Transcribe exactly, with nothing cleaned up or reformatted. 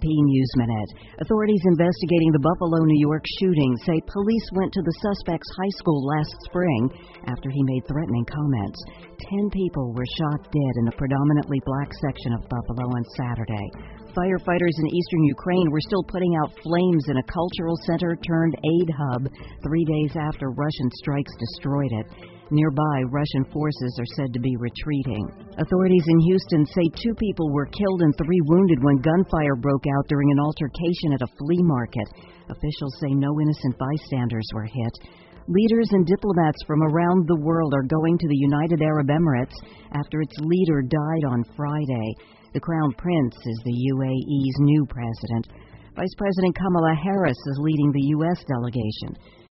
P News Minute. Authorities investigating the Buffalo, New York shooting say police went to the suspect's high school last spring after he made threatening comments. Ten people were shot dead in the predominantly black section of Buffalo on Saturday. Firefighters in eastern Ukraine were still putting out flames in a cultural center turned aid hub three days after Russian strikes destroyed it. Nearby, Russian forces are said to be retreating. Authorities in Houston say two people were killed and three wounded when gunfire broke out during an altercation at a flea market. Officials say no innocent bystanders were hit. Leaders and diplomats from around the world are going to the United Arab Emirates after its leader died on Friday. The Crown Prince is the U A E's new president. Vice President Kamala Harris is leading the U S delegation.